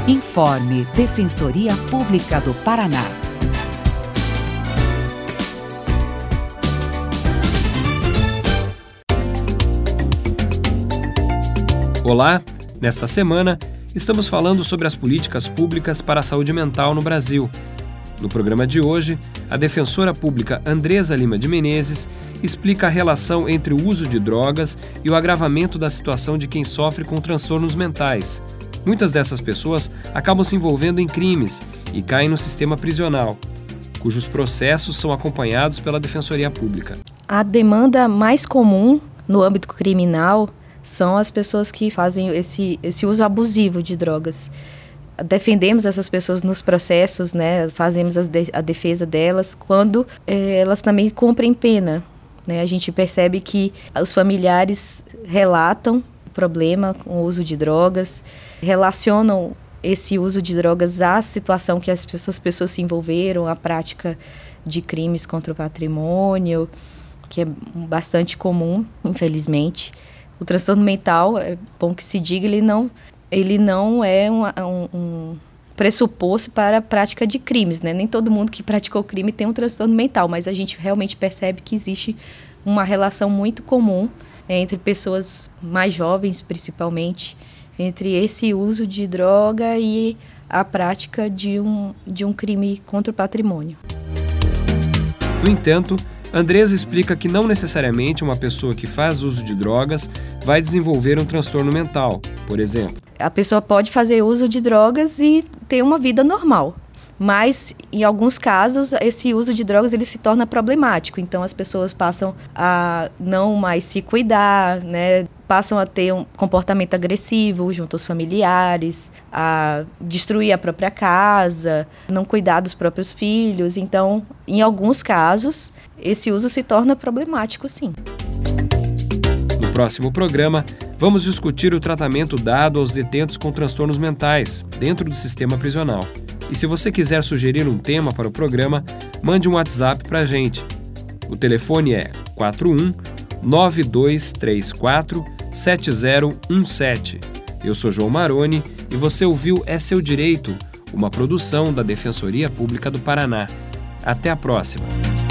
Informe Defensoria Pública do Paraná. Olá, nesta semana estamos falando sobre as políticas públicas para a saúde mental no Brasil. No programa de hoje, a defensora pública Andresa Lima de Menezes explica a relação entre o uso de drogas e o agravamento da situação de quem sofre com transtornos mentais. Muitas dessas pessoas acabam se envolvendo em crimes e caem no sistema prisional, cujos processos são acompanhados pela Defensoria Pública. A demanda mais comum no âmbito criminal são as pessoas que fazem esse uso abusivo de drogas. Defendemos essas pessoas nos processos, né? Fazemos a defesa delas quando elas também cumprem pena, né? A gente percebe que os familiares relatam o problema com o uso de drogas, relacionam esse uso de drogas à situação que as pessoas se envolveram, à prática de crimes contra o patrimônio, que é bastante comum, infelizmente. O transtorno mental, é bom que se diga, ele não é um pressuposto para a prática de crimes, né? Nem todo mundo que praticou crime tem um transtorno mental, mas a gente realmente percebe que existe uma relação muito comum entre pessoas mais jovens, principalmente, entre esse uso de droga e a prática de um crime contra o patrimônio. No entanto, Andresa explica que não necessariamente uma pessoa que faz uso de drogas vai desenvolver um transtorno mental, por exemplo. A pessoa pode fazer uso de drogas e ter uma vida normal, mas em alguns casos esse uso de drogas ele se torna problemático, então as pessoas passam a não mais se cuidar, né? Passam a ter um comportamento agressivo junto aos familiares, a destruir a própria casa, não cuidar dos próprios filhos. Então, em alguns casos, esse uso se torna problemático, sim. No próximo programa, vamos discutir o tratamento dado aos detentos com transtornos mentais dentro do sistema prisional. E se você quiser sugerir um tema para o programa, mande um WhatsApp para a gente. O telefone é 41-9234-7017. Eu sou João Maroni e você ouviu É Seu Direito, uma produção da Defensoria Pública do Paraná. Até a próxima!